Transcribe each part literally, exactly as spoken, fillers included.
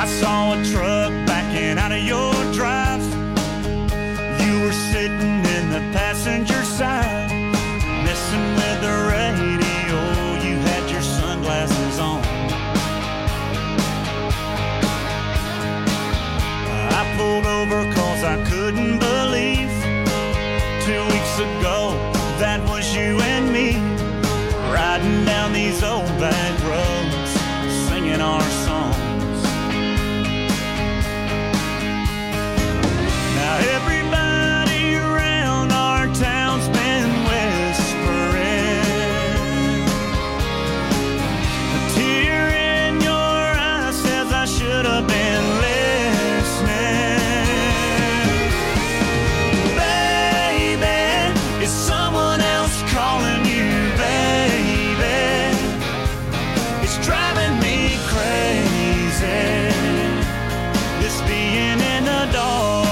I saw a truck backing out of your drive. You were sitting in the passenger side, messing with the radio. You had your sunglasses on. I pulled over cause I couldn't believe two weeks ago that was you and me, riding down these old back roads, singing our songs. Now everybody around our town's been whispering. A tear in your eye says I should have been listening. Baby, is someone else calling you, baby? It's driving me crazy, this being in the dark.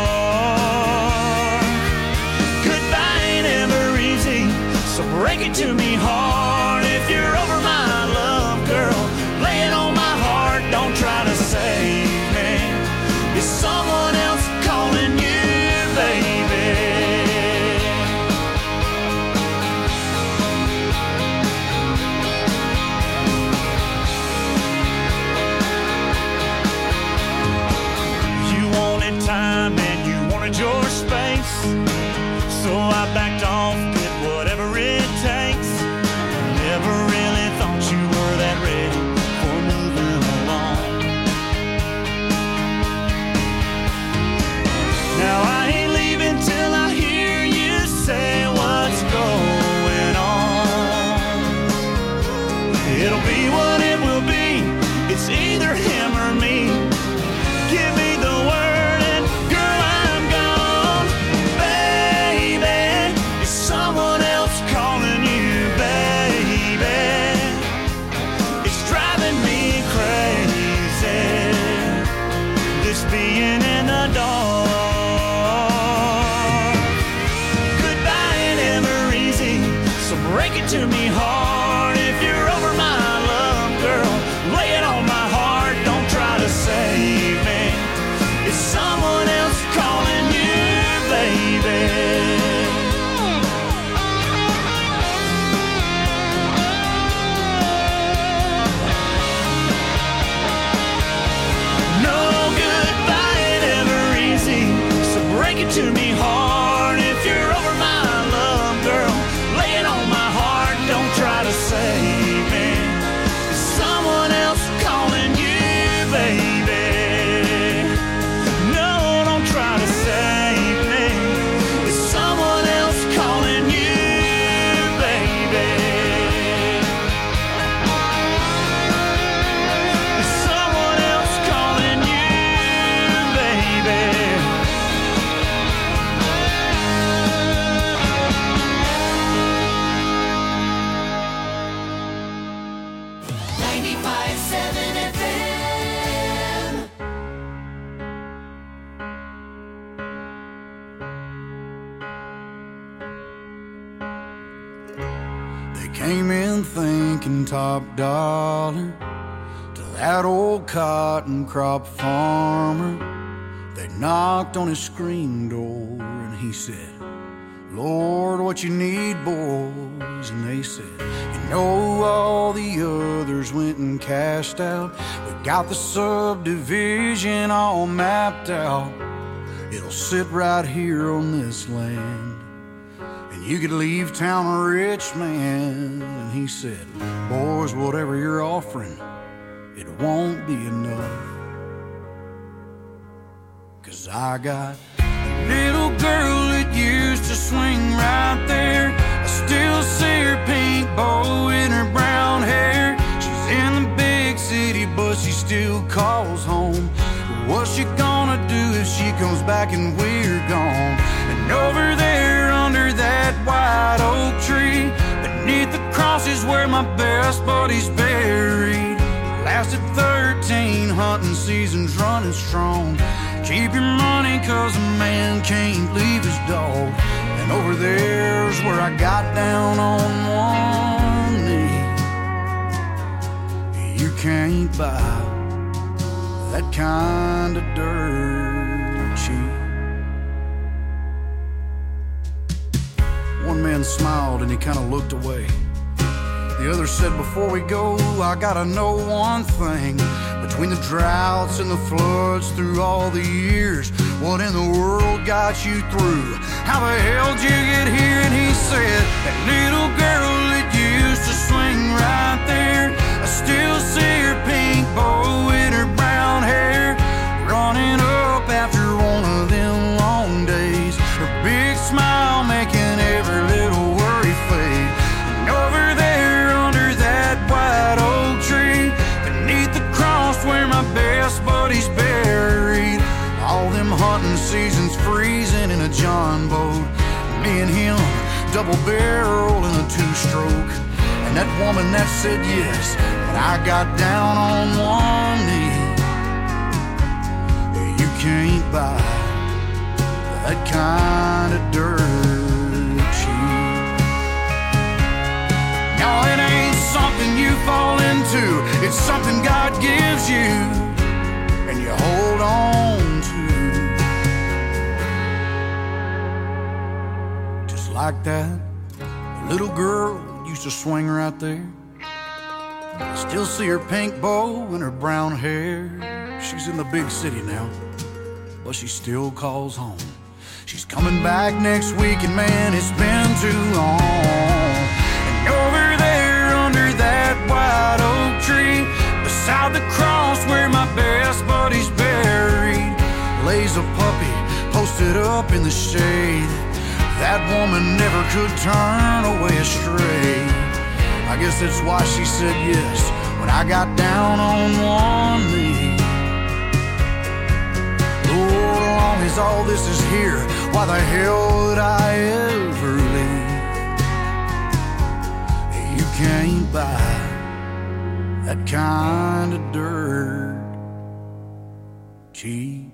Goodbye ain't ever easy, so break it to me hard. If you're over my love, girl, lay it on my heart. Don't try to save me. Is someone else calling you, baby? Time and you wanted your space, so I backed off, did whatever it takes. Never really thought you were that ready for moving along. Now I ain't leaving till I hear you say what's going on. It'll be what it will be, it's either him or me. Give me the word. Someone else calling you, baby. It's driving me crazy, this being in the dark. Goodbye ain't ever easy, so break it to me hard. If you're over my love, girl, lay it on my heart. Don't try to save me. It's someone else calling you, baby. Break it to me hard. If you're over my love, girl, lay it on my heart. Don't try to save me. It's someone else calling you, baby. No, don't try to save me. It's someone else calling you, baby. It's someone else calling you, baby. Came in thinking top dollar to that old cotton crop farmer. They knocked on his screen door and he said, Lord, what you need, boys? And they said, you know all the others went and cashed out. We got the subdivision all mapped out. It'll sit right here on this land. You could leave town a rich man. And he said, boys, whatever you're offering, it won't be enough. Cause I got a little girl that used to swing right there. I still see her pink bow in her brown hair. She's in the big city, but she still calls home. What's she gonna do if she comes back and we're gone? And over there under that white oak tree, beneath the cross is where my best buddy's buried. Lasted thirteen hunting seasons running strong. Keep your money cause a man can't leave his dog. And over there's where I got down on one knee. You can't buy that kind of dirt cheap. One man smiled and he kind of looked away. The other said, before we go, I gotta know one thing. Between the droughts and the floods through all the years, what in the world got you through? How the hell did you get here? And he said, that little girl that used to swing right there, I still see her pink bow in her brown hair, running up after one of them long days, her big smile making every little worry fade. And over there under that white oak tree, beneath the cross where my best buddy's buried, all them hunting seasons freezing in a John boat, me and him double barrel in a two-stroke. And that woman that said yes, but I got down on one knee. You can't buy that kind of dirt cheap. No, it ain't something you fall into, it's something God gives you and you hold on to. Just like that little girl used to swing right there. I still see her pink bow and her brown hair. She's in the big city now, but she still calls home. She's coming back next week, and man, it's been too long. And over there under that white oak tree, beside the cross where my best buddy's buried, lays a puppy posted up in the shade. That woman never could turn away astray. I guess that's why she said yes when I got down on one knee. Lord, as long as all this is here, why the hell would I ever leave? You can't buy that kind of dirt cheap.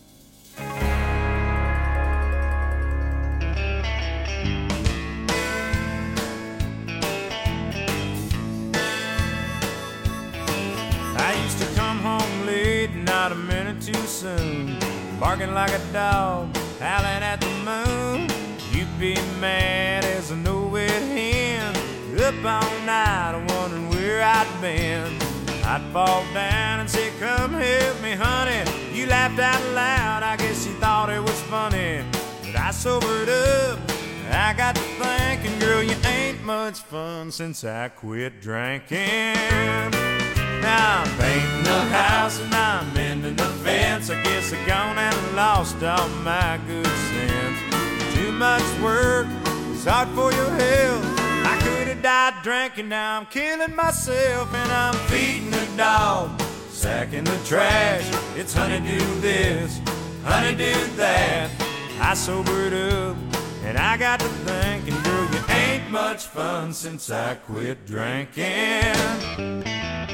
Not a minute too soon, barking like a dog, howling at the moon. You'd be mad as a no-wet hen, up all night wondering where I'd been. I'd fall down and say, come help me, honey. You laughed out loud, I guess you thought it was funny. But I sobered up, I got to thinking, girl, you ain't much fun since I quit drinking. Now I'm painting the house and I'm mending the fence. I guess I gone and lost all my good sense. Too much work, it's hard for your health. I could have died drinking, now I'm killing myself. And I'm feeding the dog, sacking the trash. It's honeydew this, honeydew that. I sobered up and I got to thinking, girl, you ain't much fun since I quit drinking.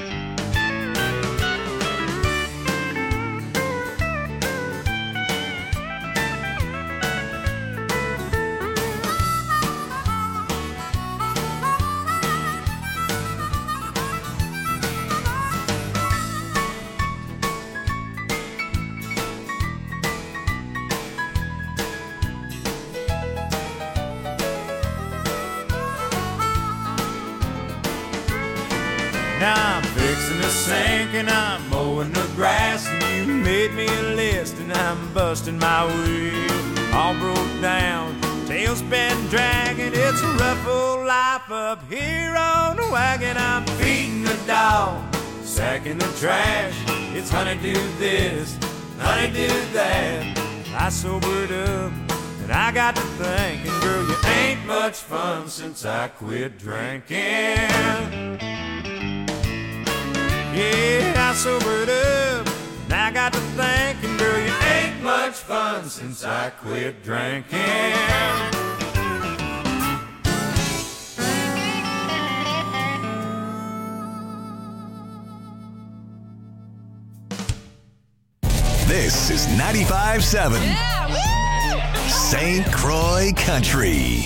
Now I'm fixing the sink and I'm mowing the grass, and you made me a list and I'm busting my wheel. All broke down, tail's been dragging. It's a rough old life up here on the wagon. I'm feeding the dog, sacking the trash. It's honeydew this, honeydew that. I sobered up and I got to thinking, girl, you ain't much fun since I quit drinking. Yeah, I sobered up, and I got to thinking, girl, you ain't much fun since I quit drinking. This is ninety-five seven Yeah, Saint Croix Country.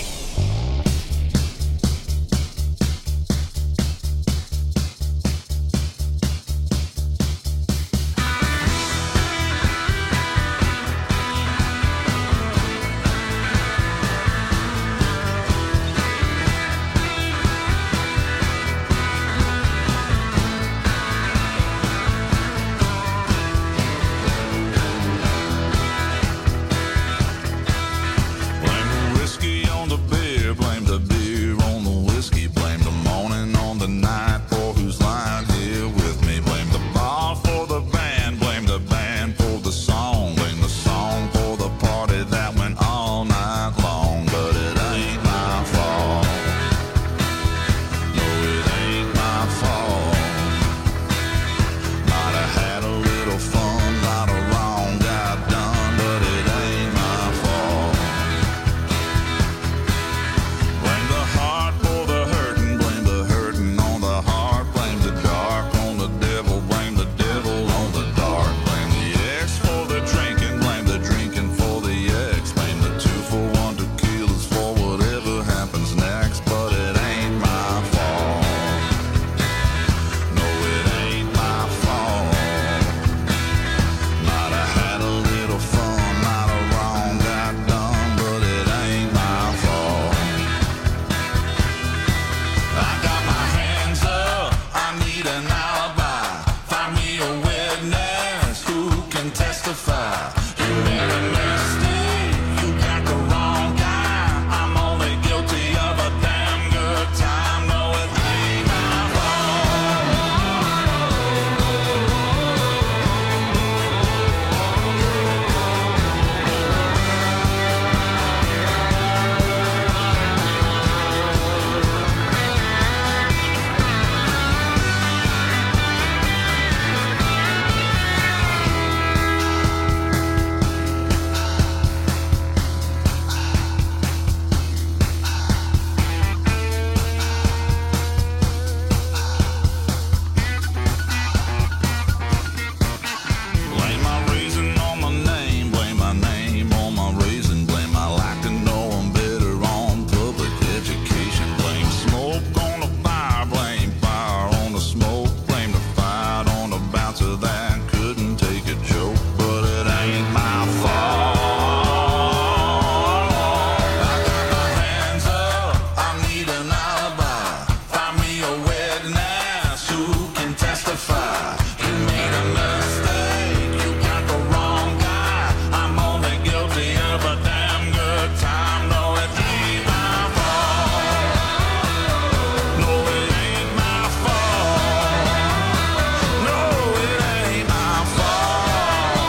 who can testify. You made a mistake, you got the wrong guy. I'm only guilty of a damn good time. No, it ain't my fault. No, it ain't my fault. No, it ain't my fault.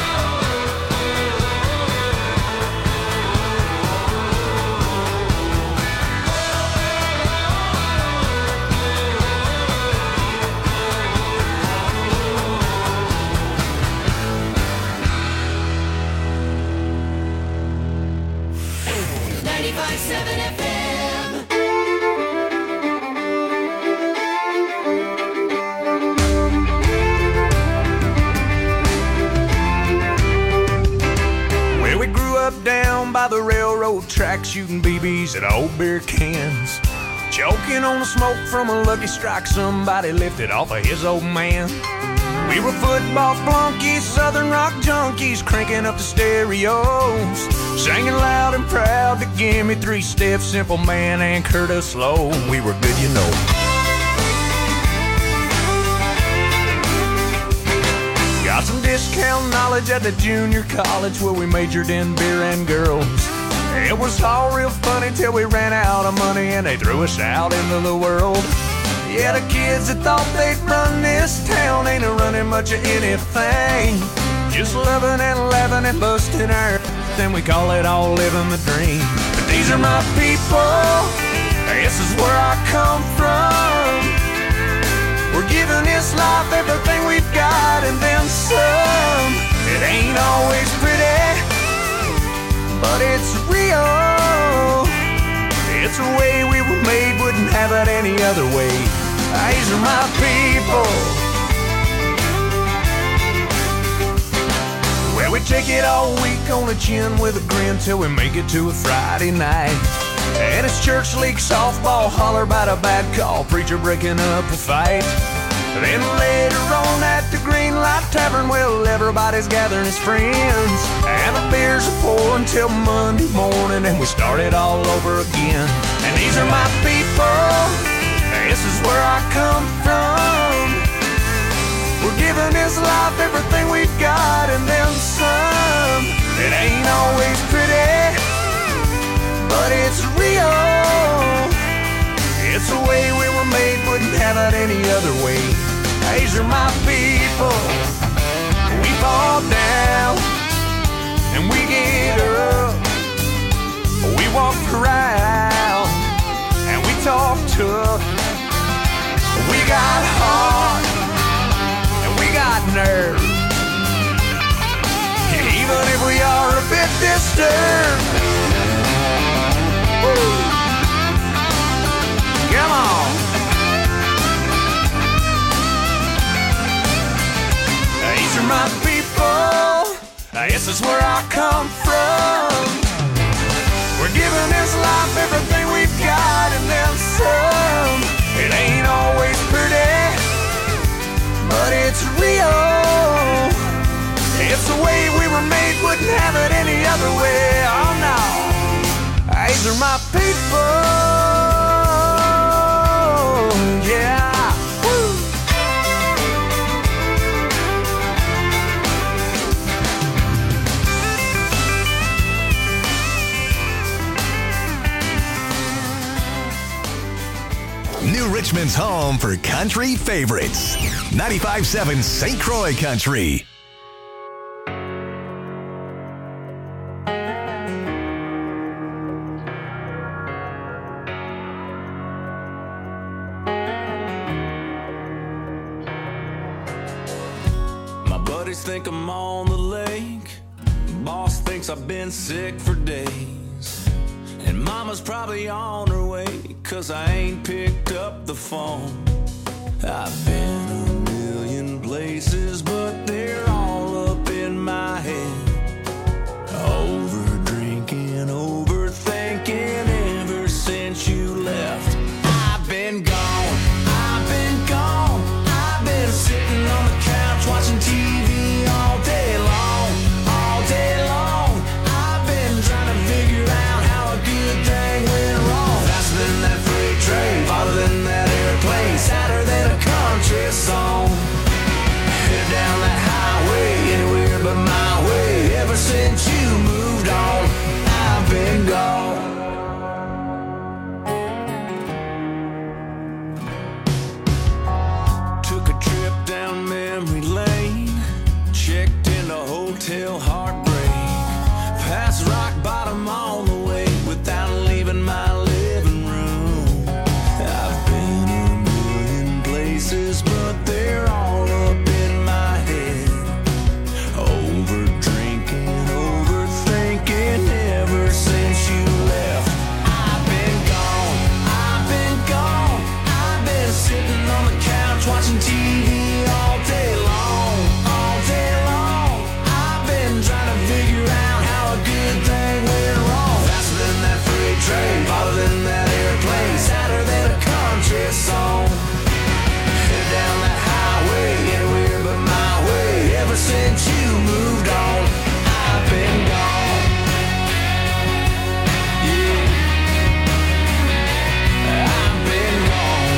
ninety-five point seven F M. Well, we grew up down by the railroad track, shooting B Bs at old beer cans, choking on the smoke from a Lucky Strike somebody lifted off of his old man. We were football flunkies, southern rock junkies, cranking up the stereos, singing loud and proud to Give Me Three Steps, Simple Man, and Curtis Slow. We were good, you know. Got some discount knowledge at the junior college where we majored in beer and girls. It was all real funny till we ran out of money and they threw us out into the world. Yeah, the kids that thought they'd run this town ain't a running much of anything. Just loving and laughing and busting our then we call it all living the dream. But these are my people, this is where I come from. We're giving this life everything we've got and then some. It ain't always pretty, but it's real. It's the way we were made, wouldn't have it any other way. These are my people. Well, we take it all week on the chin with a grin till we make it to a Friday night. And it's church league softball, holler about a bad call, preacher breaking up a fight. Then later on at the Green Light Tavern, well, everybody's gathering his friends, and the beers are pouring till Monday morning, and we start it all over again. And these are my people, this is where I come from. We're giving this life everything we've got and then some. It ain't always pretty, but it's real. It's the way we were made, wouldn't have it any other way. These are my people. We fall down and we get up. We walk around and we talk tough. We got heart and we got nerve. Even if we are a bit disturbed. Woo. Come on. These are my people. This is where I come from. We're giving this life everything we've got and then some. It ain't always pretty, but it's real. It's the way we were made, wouldn't have it any other way. Oh no. These are my people. Yeah. Woo. New Richmond's home for country favorites. ninety-five point seven Saint Croix Country. Think I'm on the lake. Boss thinks I've been sick for days. And mama's probably on her way, cause I ain't picked up the phone. I've been a million places, but they're all up in my head. Over drinking, overthinking ever since you left. I've been gone, I've been gone. I've been sitting on the couch watching T V all day long, all day long. I've been trying to figure out how a good thing went wrong. Faster than that freight train, farther than that airplane, sadder than a country places, but they're all up in my head. Over drinking, overthinking, ever since you left. I've been gone, I've been gone. I've been sitting on the couch watching T V all day long, all day long. I've been trying to figure out how a good thing went wrong. Faster than that freight train, farther than that airplane, sadder than a country song. Headed down that highway, anywhere but my way. Ever since you moved on, I've been gone. Yeah, I've been gone.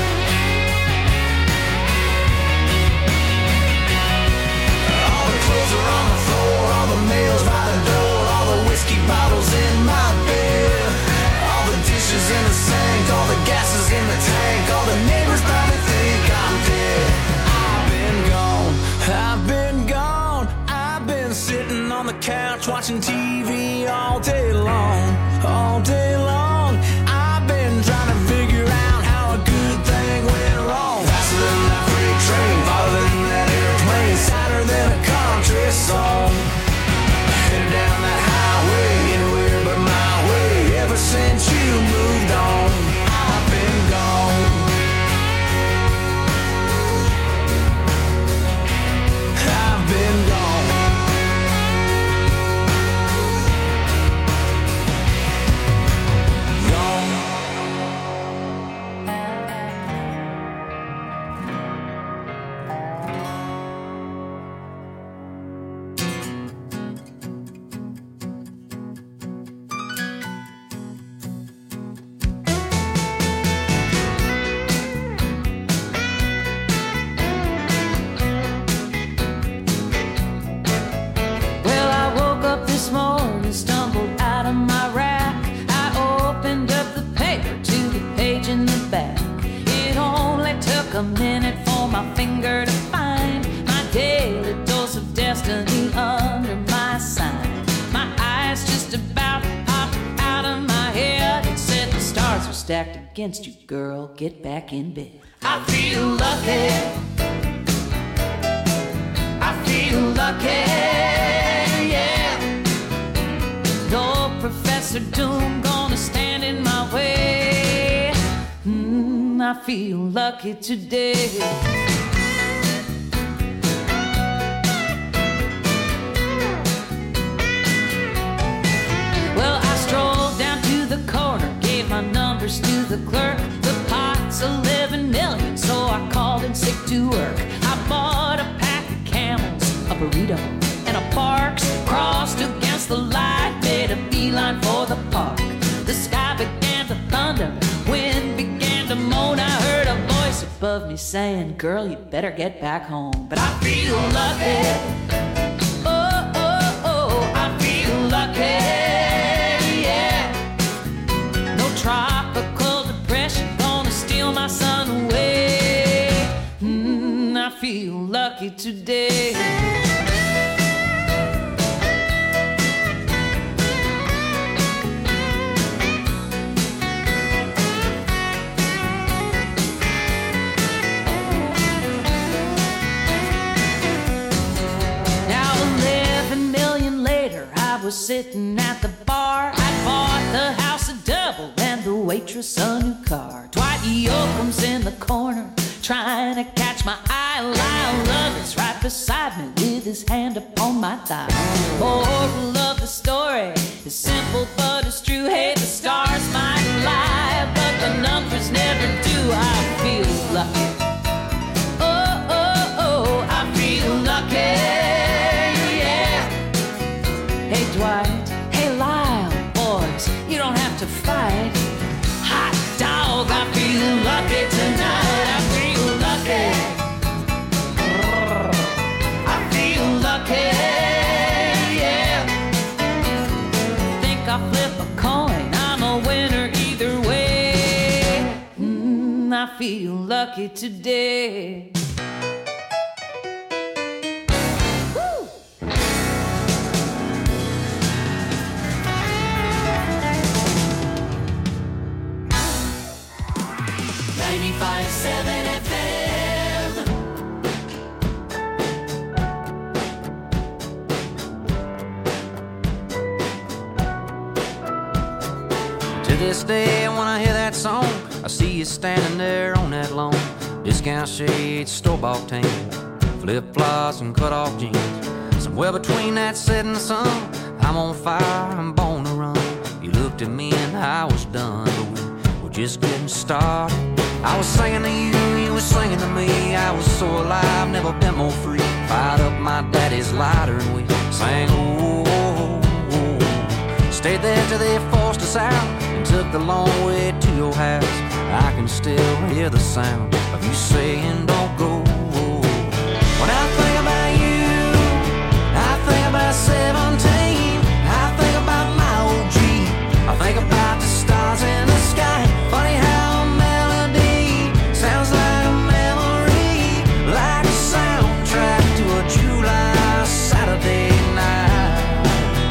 All the clothes are on the floor, all the mail's by the door, all the whiskey bottles in my bed, all the dishes in the sink, all the gases in the tank, all the neighbors probably think I'm dead. I've been gone, I've been gone. I've been sitting on the couch watching T V all day long, all day long. I've been trying to figure out how a good thing went wrong. Faster than that freight train, farther than that airplane, sadder than a country song. Headed down that highway, anywhere but my way. Ever since you moved on, I've been gone. I've been gone. Gone. Well, I woke up this morning, stumbled out of my rack. I opened up the paper to the page in the back. It only took a minute for my finger to find my daily dose of destiny under my sign. My eyes just about popped out of my head. It said the stars are stacked against you, girl. Get back in bed. I feel lucky. I feel lucky, yeah. No Professor Doom gonna stand in my way. Mm, I feel lucky today. Well, I strolled down to the corner, gave my numbers to the clerk. The pot's eleven million, so I called in sick to work. I bought a pack of Camels, a burrito, and a Parks. Crossed against the light, made a beeline for the park. The sky began to thunder, wind began to moan. I heard a voice above me saying, girl, you better get back home. But I feel lucky. Oh, oh, oh, I feel lucky, yeah. No tropical depression gonna steal my sun away. Mm, I feel lucky today. Now eleven million later, I was sitting at the bar. I bought the house a double and the waitress a new car. Dwight Yoakam's in the corner, trying to catch my eye. Lyle Lovett's right beside me with his hand upon my thigh. Moral of the story is simple but it's true. Hey, the stars might lie, but the numbers never do. I feel lucky. Oh, oh, oh, I feel lucky, yeah. Hey, Dwight, hey, Lyle, boys, you don't have to fight. Hot dog, I feel lucky tonight. I feel lucky. I feel lucky, yeah. Think I'll flip a coin, I'm a winner either way. Mm, I feel lucky today. ninety-five point seven F M. this day, when I hear that song, I see you standing there on that lawn. Discount shades, store-bought tan, flip-flops and cut-off jeans. Somewhere between that setting sun, I'm on fire, I'm born to run. You looked at me and I was done, but we were just getting started. I was singing to you, you were singing to me. I was so alive, never been more free. Fired up my daddy's lighter and we sang, oh, oh, oh. Stayed there till they forced us out and took the long way to your house. I can still hear the sound of you saying don't go. When I think about you, I think about seventeen. I think about my old Jeep. I think about the stars in the sky. Funny how a melody sounds like a memory, like a soundtrack to a July Saturday night.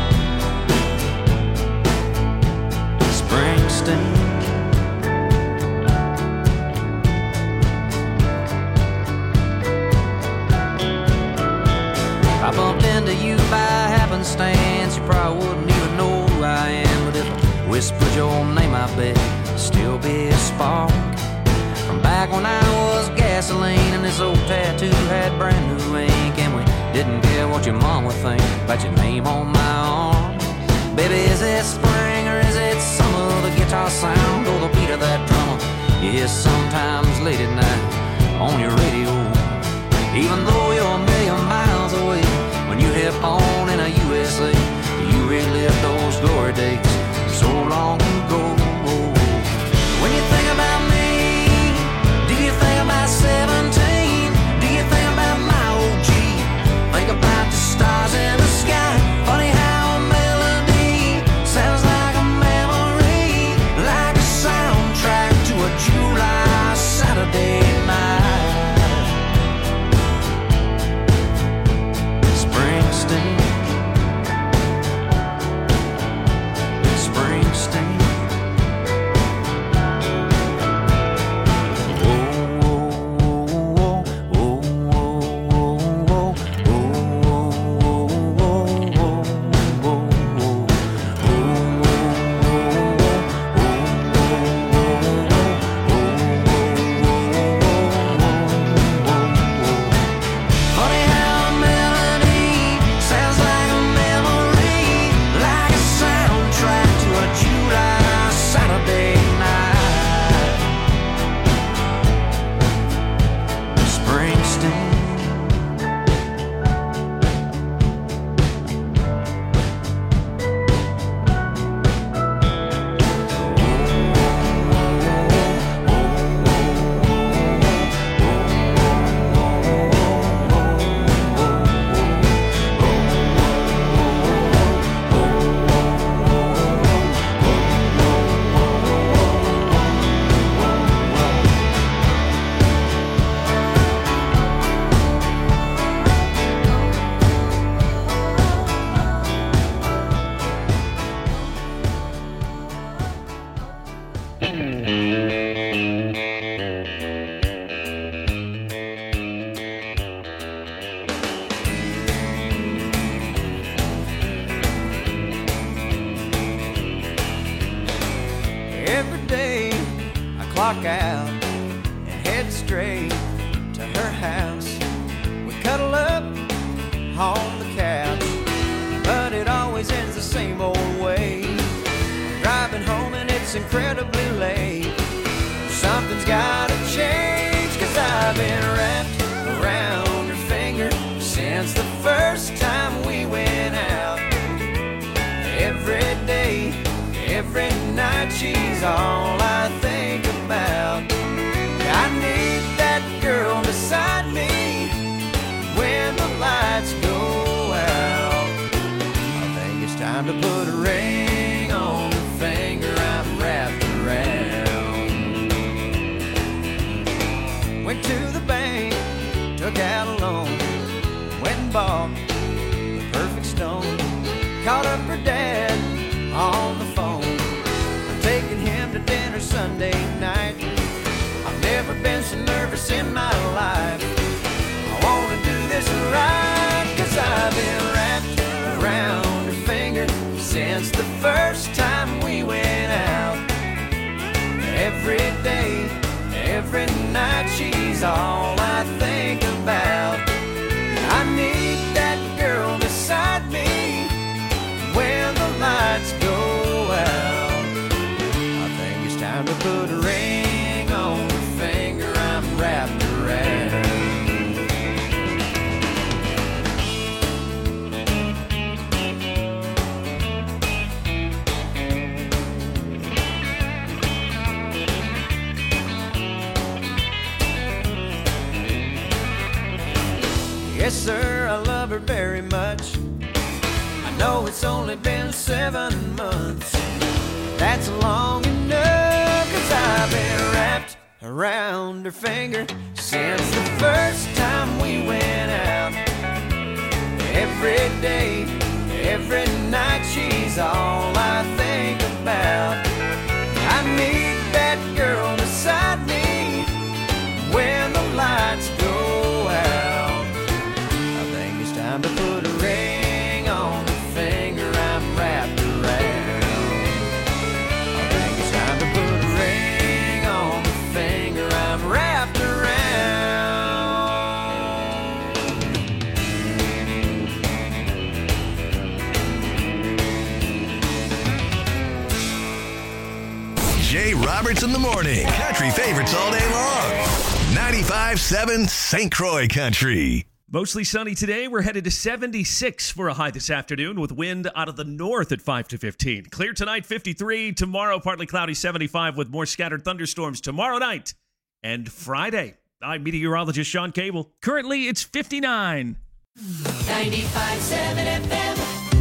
Springsteen. I bumped into you by happenstance. You probably wouldn't even know who I am, but if I whispered your name, I bet it'd still be a spark from back when I was gasoline and this old tattoo had brand new ink, and we didn't care what your mom would think about your name on my arm. Baby, is it spring or is it summer? The guitar sound or the beat of that drummer you hear sometimes late at night on your radio. Even though you're a million miles away, when you hit on in a U S A, you relive those glory days so long ago. When you think about me, do you think about seventeen? Do you think about my old Jeep? Think about the stars in the sky. Funny how a melody sounds like a memory, like a soundtrack to a July Saturday night. Springsteen. Springsteen. Every day I clock out and head straight to her house. We cuddle up on the couch, but it always ends the same old way. I'm driving home and it's incredibly late. Something's gotta change, 'cause I've been wrapped around her finger since the first time we went out. Every day, every night, she's all I think about. I need that girl beside me when the lights go out. I think it's time to put a ring on the finger I'm wrapped around. night she's all I think about. I need that girl beside me when the lights go out. I think it's time to put a ring on the finger I'm wrapped around. Yes, sir, I love her very much. I know it's only been seven months. That's long enough, 'cause I've been wrapped around her finger since the first time we went out. Every day, every night, she's all I think about. I need that girl beside me when the lights go out. Time to put a ring on the finger I'm wrapped around. I think it's time to put a ring on the finger I'm wrapped around. Jay Roberts in the morning. Country favorites all day long. ninety-five seven Saint Croix Country. Mostly sunny today. We're headed to seventy-six for a high this afternoon with wind out of the north at five to fifteen. Clear tonight, fifty-three. Tomorrow, partly cloudy, seventy-five with more scattered thunderstorms tomorrow night and Friday. I'm meteorologist Sean Cable. Currently, it's fifty-nine. ninety-five seven F M.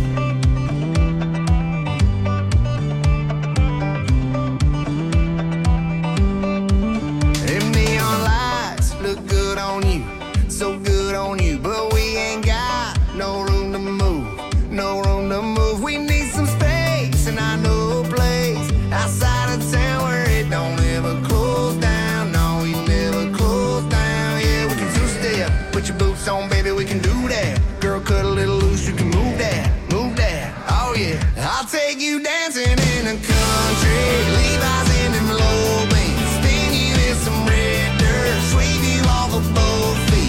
Them neon lights look good on you. So good on you, but we ain't got no room to move, no room to move. We need some space, and I know a place outside of town where it don't ever close down. No, we never close down. Yeah, we can two-step, put your boots on, baby, we can do that. Girl, cut a little loose, you can move that, move that. Oh yeah, I'll take you dancing in the country, Levi's in them low beams, spin you in some red dirt, sweep you off of both feet.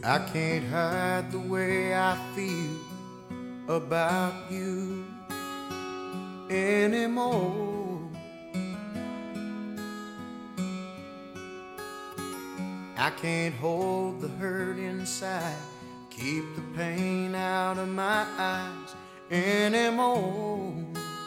I can't hide the way I feel about you anymore. I can't hold the hurt inside, keep the pain out of my eyes anymore.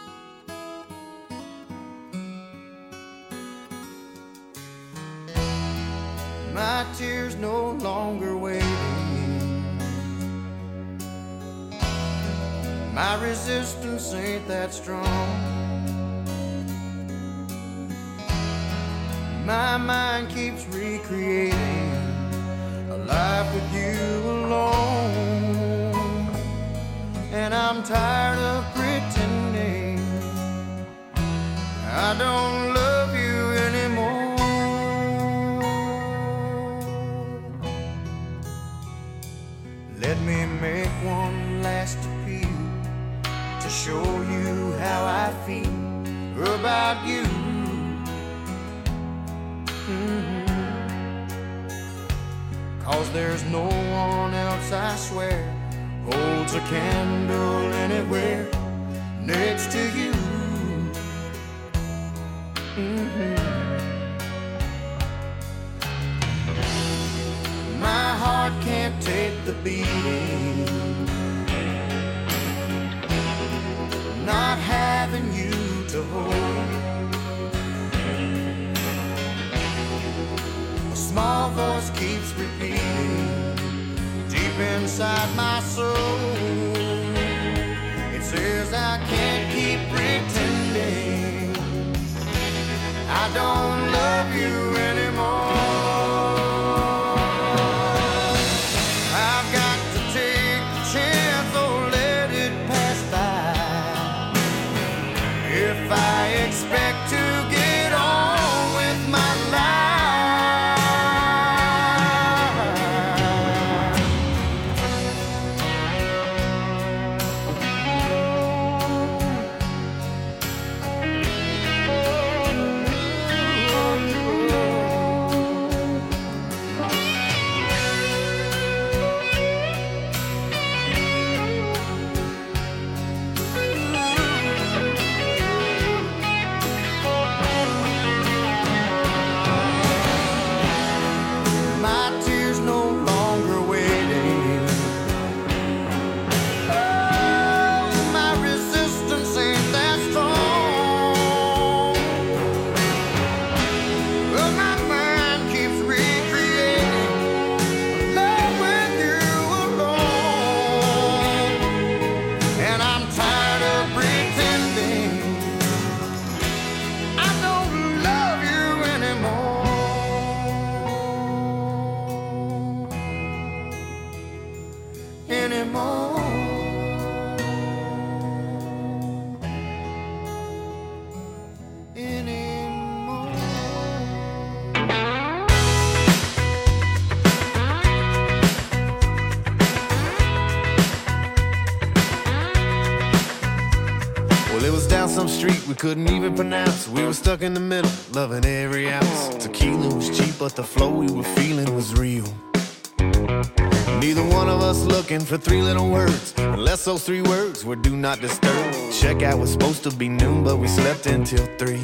My tears no longer waiting. My resistance ain't that strong. My mind keeps recreating a life with you alone. And I'm tired of pretending I don't love you anymore. Let me make one last appeal to show you how I feel about you. Mm-hmm. 'Cause there's no one else, I swear, holds a candle anywhere next to you. Mm-hmm. My heart can't take the beating, not having you to hold. A small voice keeps repeating deep inside my soul. It says I can't keep pretending I don't love you anymore. If I expect to get on with my some street we couldn't even pronounce. We were stuck in the middle, loving every ounce. Tequila was cheap, but the flow we were feeling was real. Neither one of us looking for three little words, unless those three words were do not disturb. Checkout was supposed to be noon, but we slept until three.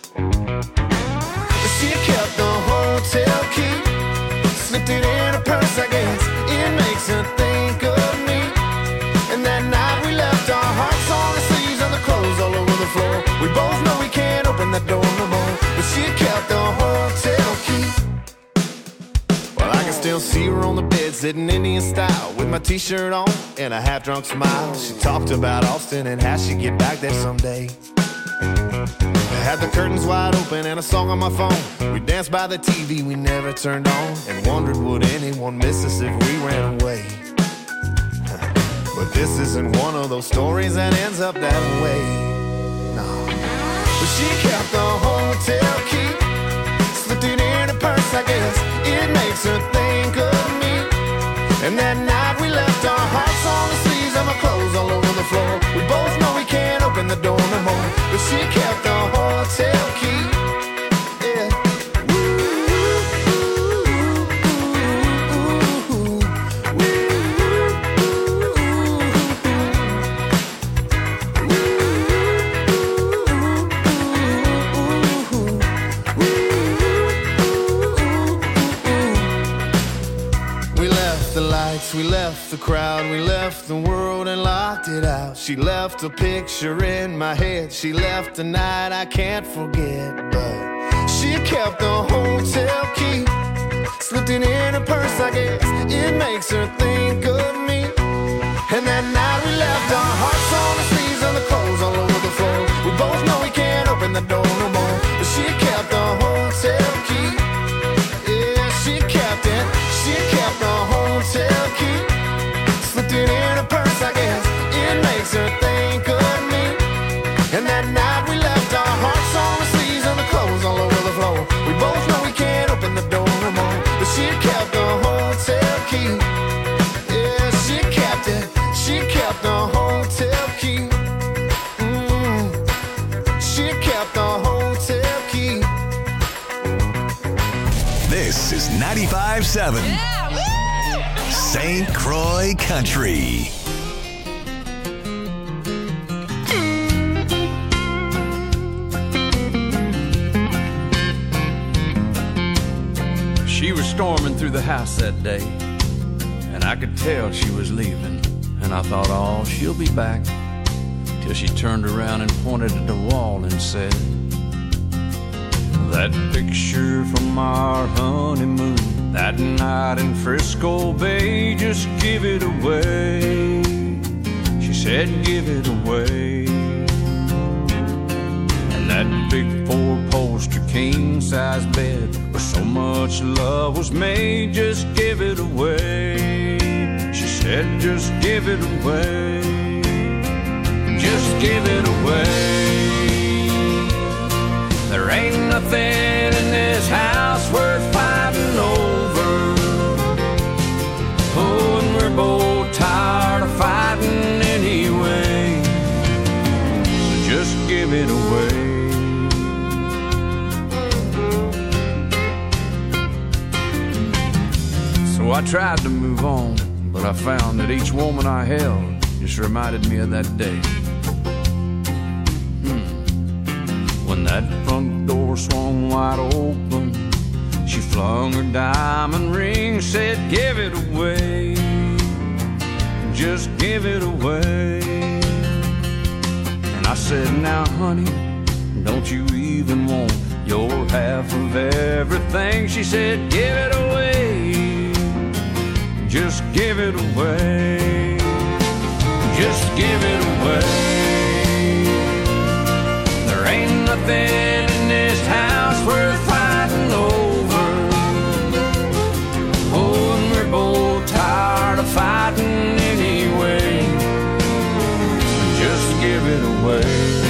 She kept the hotel key, slipped it in her purse, I guess. It makes her think of me. And that night we left our hearts on the sleeves and the clothes all over the floor. We both know we can't open that door no more, but she kept the hotel key. Well, I can still see her on the bed, sitting Indian style, with my t-shirt on and a half-drunk smile. She talked about Austin and how she'd get back there someday. I had the curtains wide open and a song on my phone. We danced by the T V we never turned on, and wondered would anyone miss us if we ran away. But this isn't one of those stories that ends up that way. No. But she kept the hotel key, slipped it in her purse, I guess. It makes her think of me. And that night we left our hearts on the sleeves and my clothes all over the floor. We both know we can't open the door no more, but she kept the hotel key. Yeah. Ooh, ooh, ooh, ooh. left the crowd, we left the world and locked it out. She left a picture in my head, she left a night I can't forget. But she kept the hotel key, slipped it in her purse, I guess it makes her think of me. And that night we left our hearts on the sleeves and the clothes all over the floor. We both know we can't open the door no more, but she kept the hotel key. Yeah, she kept it, she kept the hotel key, slipped it in her purse, I guess it makes her think of me. And that night we left our hearts on the sleeves and the clothes all over the floor. We both know we can't open the door no more, but she kept the hotel key. Yeah, she kept it, she kept the hotel key. Mm, she kept the hotel key. This is ninety-five seven Saint Croix Country. She was storming through the house that day, and I could tell she was leaving. And I thought, oh, she'll be back. Till she turned around and pointed at the wall and said, that picture from our honeymoon, that night in Frisco Bay, just give it away. She said, give it away. And that big four-poster king-size bed where so much love was made, just give it away. She said, just give it away. Just give it away. There ain't nothing in this house worth fighting over. Oh, and we're both tired of fighting anyway. So just give it away. So I tried to move on, but I found that each woman I held just reminded me of that day. When that front door swung wide open, she flung her diamond ring, said, give it away. Just give it away. And I said, now honey, don't you even want your half of everything? She said, give it away. Just give it away. Just give it away. There ain't nothing in this house worth fighting over. Oh, and we're both tired of fighting anyway. So just give it away.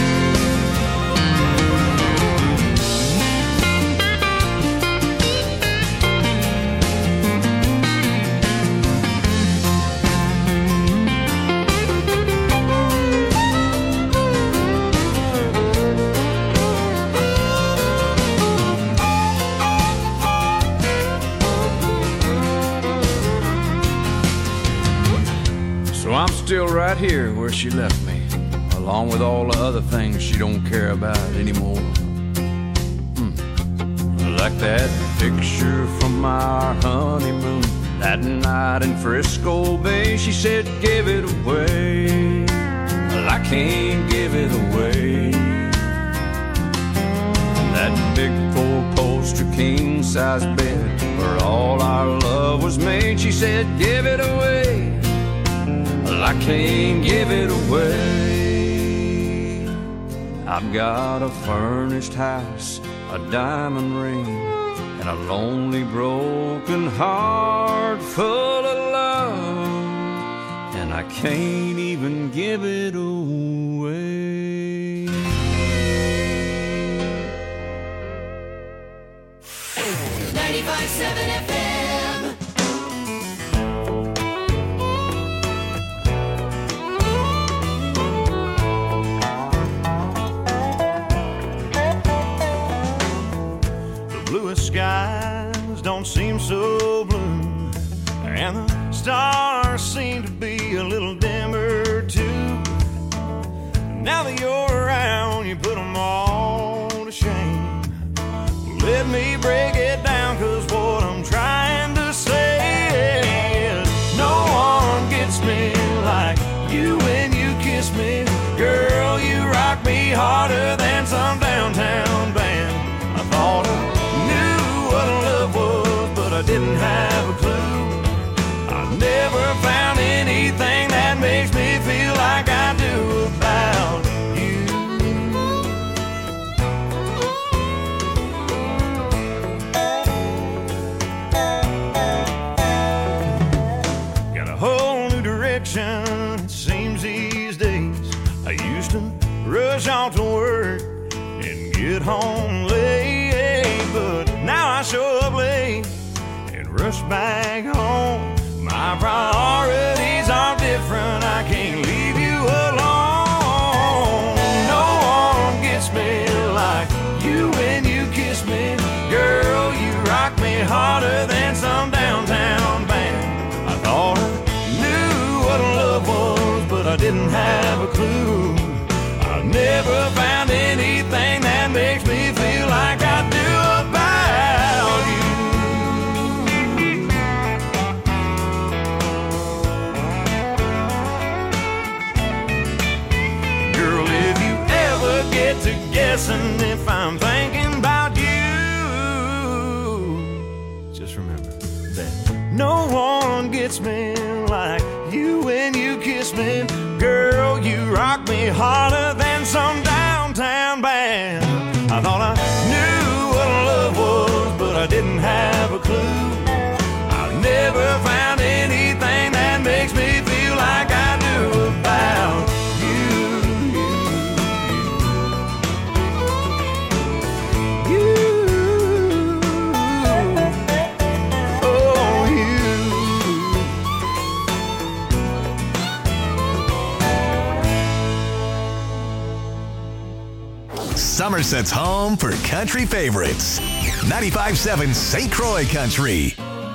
I'm still right here where she left me, along with all the other things she don't care about anymore. Hmm. Like that picture from our honeymoon, that night in Frisco Bay. She said, give it away. Well, I can't give it away. And that big four-poster king-size bed where all our love was made. She said, give it away. I can't give it away. I've got a furnished house, a diamond ring, and a lonely broken heart full of love, and I can't even give it away. ninety-five seven F M. Skies don't seem so blue, and the stars seem to be a little dimmer too. Now that you're me like you when you kiss me. Girl, you rock me harder than some downtown band. I thought I knew what love was, but I didn't have a clue. I never found anything that makes me feel like I do about you. Got a whole new direction, it seems these days. I used to rush off to work and get home late, but now I show up late and rush back home. My priorities are different, I can't leave you alone. No one gets me like you when you kiss me. Girl, you rock me harder than some downtown band. I thought I knew what love was, but I didn't have a clue. I never found anything that makes me feel like I do about you. Girl, if you ever get to guessing if I'm thinking about you, just remember that no one gets me like you when you kiss me. Girl, you rock me harder than some downtown band. I thought I knew what love was, but I didn't have a clue. I never found anything that makes me feel like I do about you. You, oh, you. Somerset's home for country favorites. ninety-five point seven Saint Croix Country.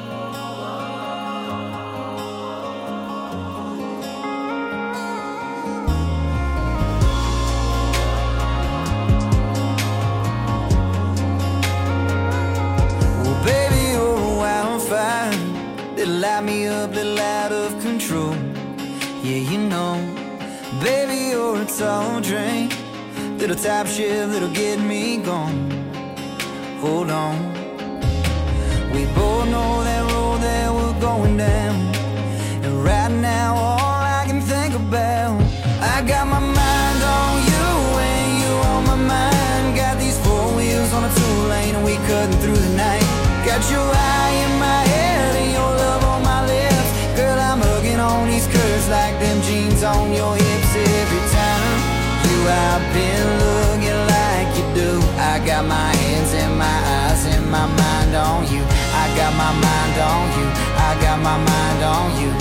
Well, baby, you're a wildfire that'll light me up, little out of control. Yeah, you know, baby, you're a tall drink, little top shift that'll get me going. Hold on, we both know that road that we're going down, and right now all I can think about, I got my mind on you and you on my mind. Got these four wheels on a two-lane and we cutting through the night. Got your eye in my head and your love on my lips. Girl, I'm hugging on these curves like them jeans on your hips. Every time you I've been looking like you do. I got my hands and my eyes and my mind on you. I got my mind on you. I got my mind on you.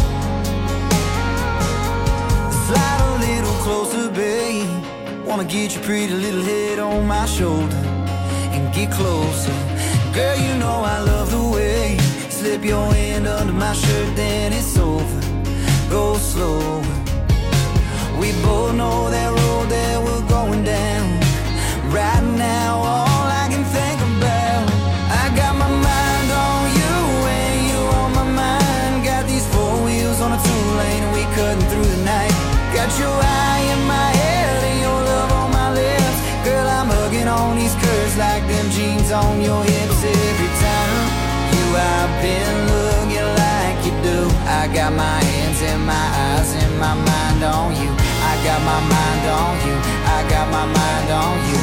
Slide a little closer, babe. Wanna get your pretty little head on my shoulder and get closer. Girl, you know I love the way you slip your hand under my shirt, then it's over. Go slow. We both know that road that we're going down. Right now, all I can think about, I got my mind on you and you on my mind. Got these four wheels on a two-lane and we cutting through the night. Got your eye in my head and your love on my lips. Girl, I'm hugging on these curves like them jeans on your hips. Every time you I've been looking like you do. I got my hands and my eyes and my mind on you. I got my mind on you. I got my mind on you.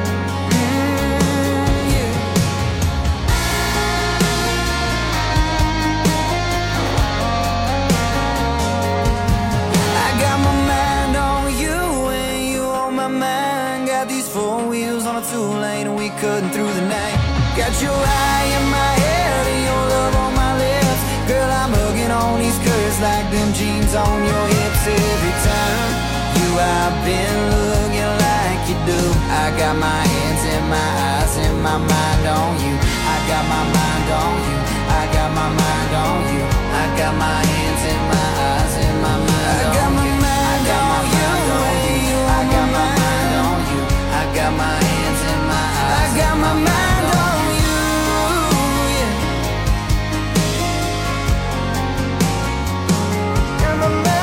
Mm, yeah. I got my mind on you and you on my mind. Got these four wheels on a two-lane and we cutting through the night. Got your eye in my head and your love on my lips. Girl, I'm hugging on these curves like them jeans on your hips. Every time you I've been looking like you do. I got my hands and my eyes and my mind on you. I got my mind on you. I got my mind on you. I got my hands and my eyes and my mind I got on my you. Mind I got my mind on you. I got my mind on you. I got my hands and my eyes. I got my mind on you. Yeah. Got my mind.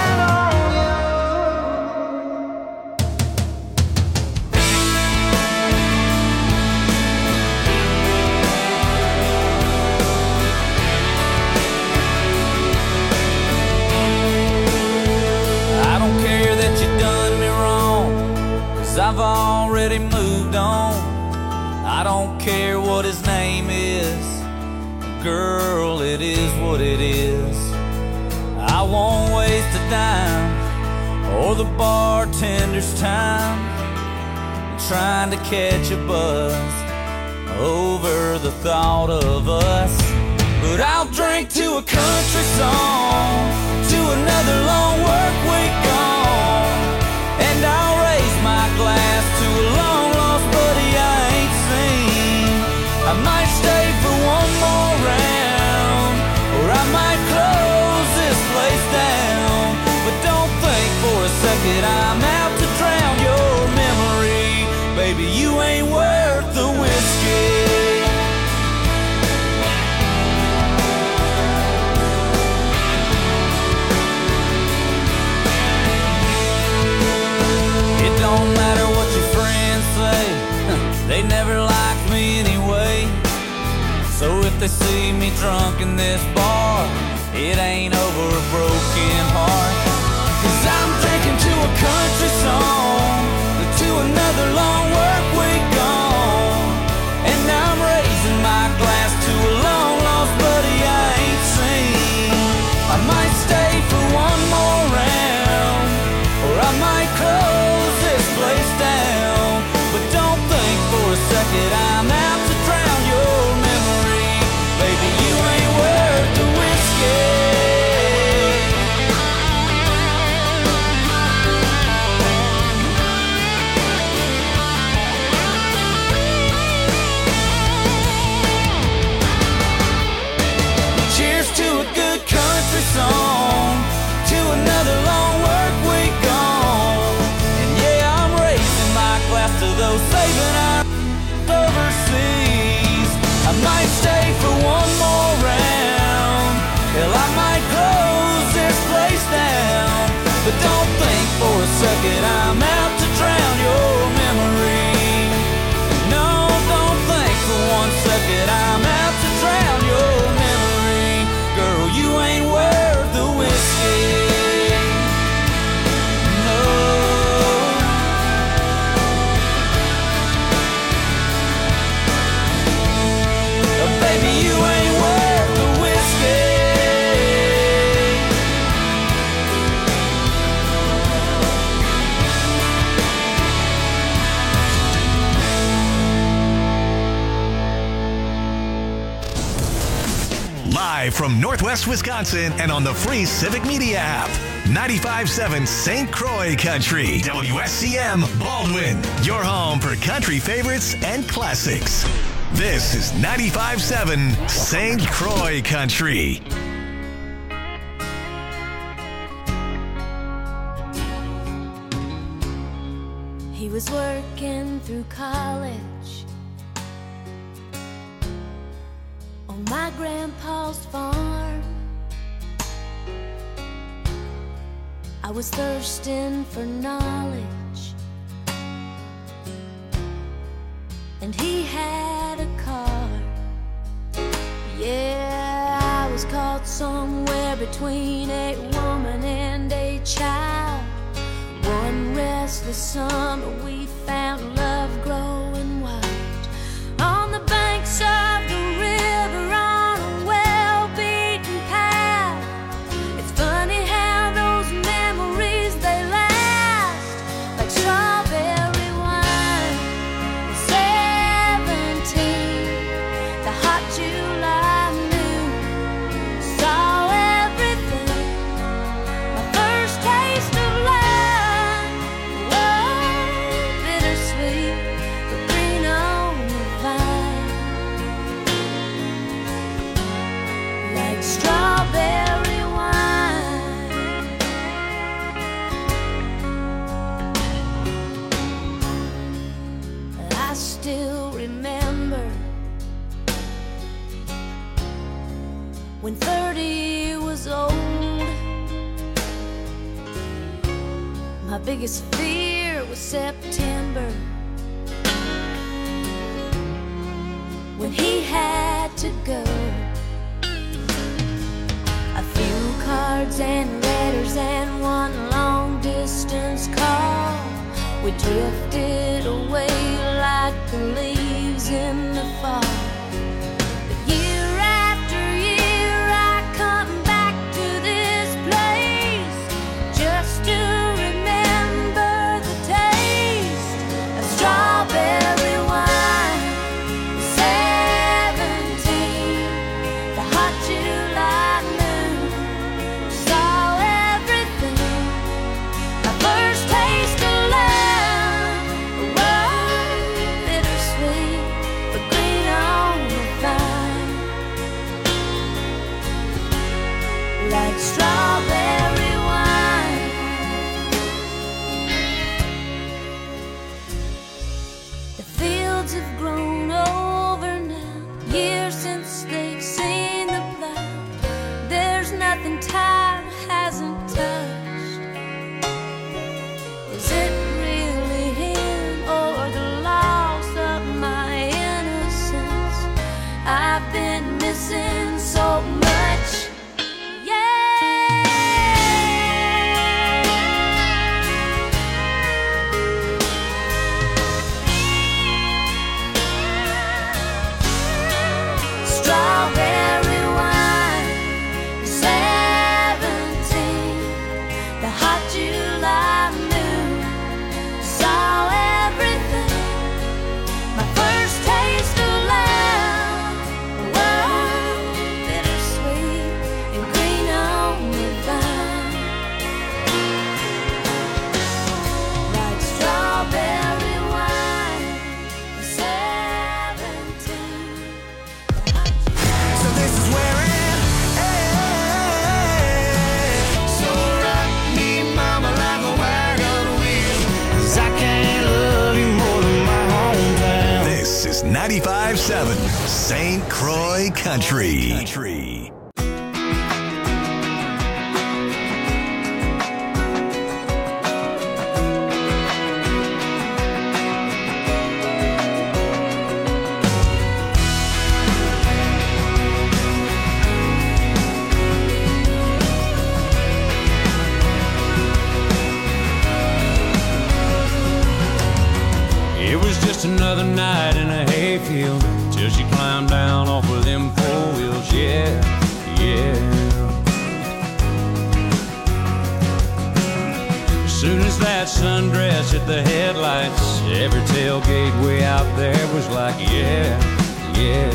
'cause I've already moved on. I don't care what his name is, girl, it is what it is. I won't waste a dime or the bartender's time trying to catch a buzz over the thought of us. But I'll drink to a country song, to another long work week gone, and I'll raise my glass to a long lost buddy I ain't seen. I might stay for one more round, or I might close this place down. But don't think for a second I'm out to drown your memory. Baby, you ain't worth the whiskey. It don't matter what your friends say, they never liked me anyway. So if they see me drunk in this bar, it ain't over a broken heart. 'Cause I'm drinking to a country song, to another long work week gone, and I'm raising my glass to a long lost buddy I ain't seen. I might stay for one more round, or I might close this place down. But don't think for a second I'm out to drown your memory. Baby, you ain't worth the whiskey. Song, to another long work week gone, and yeah, I'm raising my glass to those saving our overseas. I might stay for one more round, hell, I might close this place down. But don't think for a second I'm out to drown your memory. No, don't think for one second I'm out to drown your memory. Girl, you ain't worth the whiskey. No. Oh, baby, you ain't worth the whiskey. Live from Northwest Wisconsin and on the free Civic Media app. ninety-five point seven Saint Croix Country. W S C M Baldwin. Your home for country favorites and classics. This is ninety-five point seven Saint Croix Country. He was working through college on my grandpa's farm. I was thirsting for knowledge, and he had a car. Yeah, I was caught somewhere between a woman and a child. One restless summer we found love growing wild on the banks of the river on a well-beaten path. It's funny how those memories, they last like strawberry wine. Seventeen, the hot July noon, saw everything. My first taste of love, love, bittersweet, but green on the vine, like strawberry wine. I still remember when thirty was old. My biggest fear was September, when he had to go. A few cards and letters and one long distance call We drifted away like the leaves in the fall. But year after year I come back to this place just to remember the taste of strawberry wine. Seventeen, the hot July moon saw everything. My first taste of love was bittersweet, but green on the vine, like strawberry wine. The fields have grown over now, years since they've seen the plow. There's nothing time hasn't touched. Is it really him or the loss of my innocence? I've been missing so much. Strawberry wine, seventeen, the hot July moon saw everything. My first taste of love was bittersweet and green on the vine, like strawberry wine, seventeen. So this is where it ends. So rock me, mama, like a wagon wheel, 'cause I can't love you more than my hometown. This is ninety-five point seven Saint Croix Country. Country. It was just another night in a hayfield till she climbed down off of them four wheels. Yeah, yeah. As soon as that sundress hit the headlights, every tailgate way out there was like, yeah, yeah.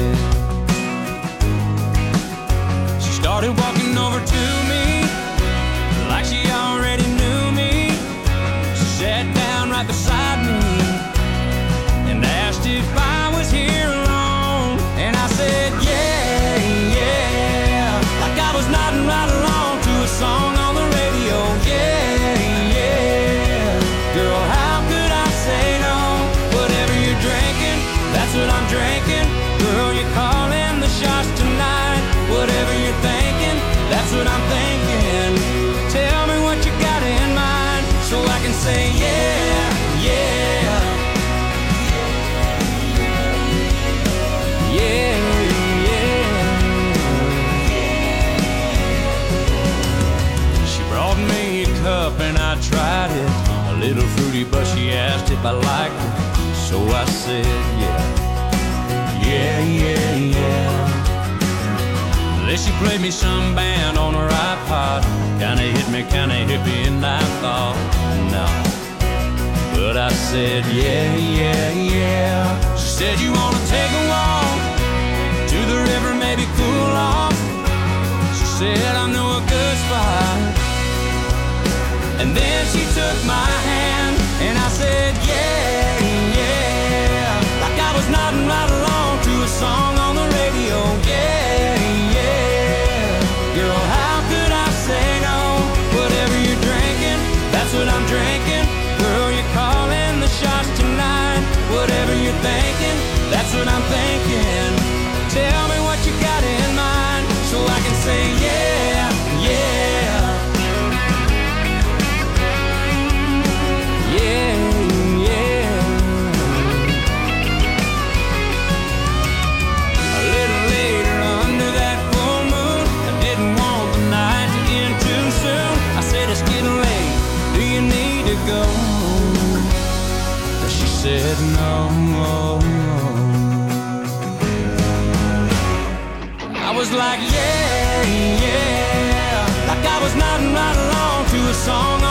She started walking over to me like she already knew me. She sat down right beside me and asked if I was here alone. And I said, yeah, yeah, like I was nodding right along to a song on the radio. Yeah, yeah, girl, how could I say no? Whatever you're drinking, that's what I'm drinking. Girl, you're calling the shots tonight. Whatever you're thinking, that's what I'm thinking. Tell me what you got in mind so I can say yeah, yeah. Yeah, yeah. She brought me a cup and I tried it. A little fruity, but she asked if I liked it. So I said, yeah, yeah, yeah, yeah. Then she played me some band on her iPod. Kinda hit me, kinda hippie, and I thought, no. But I said, yeah, yeah, yeah. She said, you wanna take a walk to the river, maybe cool off. She said, I know a good spot. And then she took my hand and I said, yeah, yeah, like I was nodding right along to a song on the radio. Yeah, yeah, girl, how could I say no? Whatever you're drinking, that's what I'm drinking. Girl, you're calling the shots tonight. Whatever you're thinking, that's what I'm thinking. Tell me what you got in mind so I can say yeah, yeah. Yeah, yeah. A little later under that full moon, I didn't want the night to end too soon. I said it's getting late, do you need to go? said no. I was like, yeah, yeah, like I was nodding right along to a song